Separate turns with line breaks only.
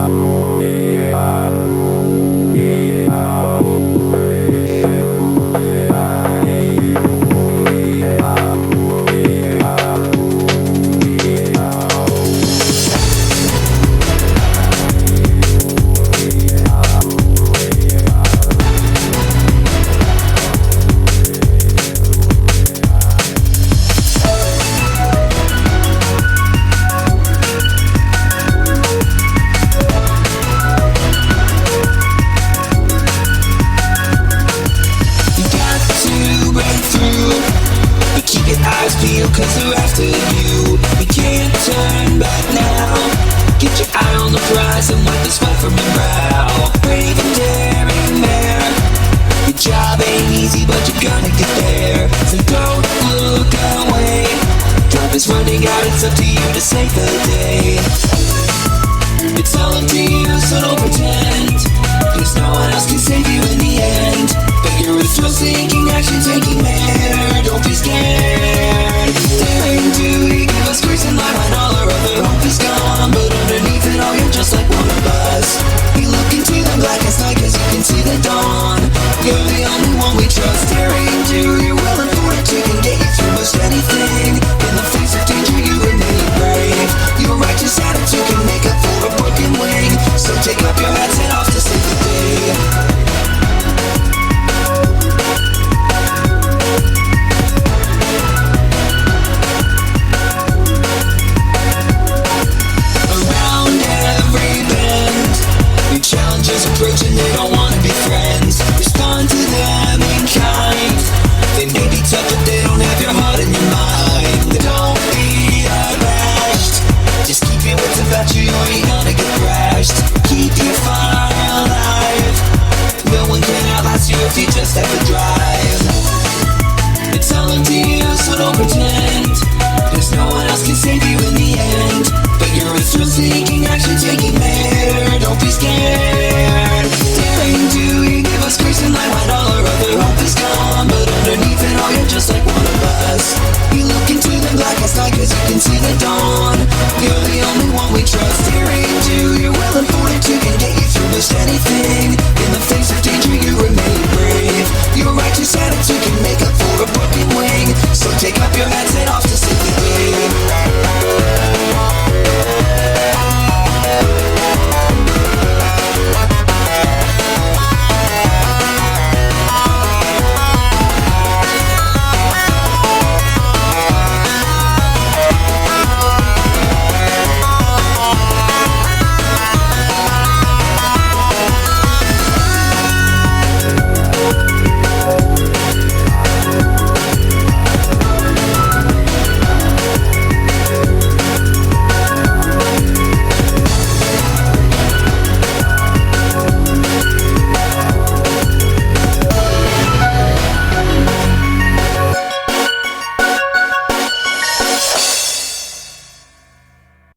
Feel cause they're after you. You can't turn back now. Get your eye on the prize and wipe the sweat from your brow. Brave and daring there. Your job ain't easy but you're gonna get there. So don't look away. Time is running out, it's up to you to save the day. It's all up to you, so don't pretend. Cause no one else can save you in the end. But you're a thrill-seeking, action-taking man. Don't be scared. Daring to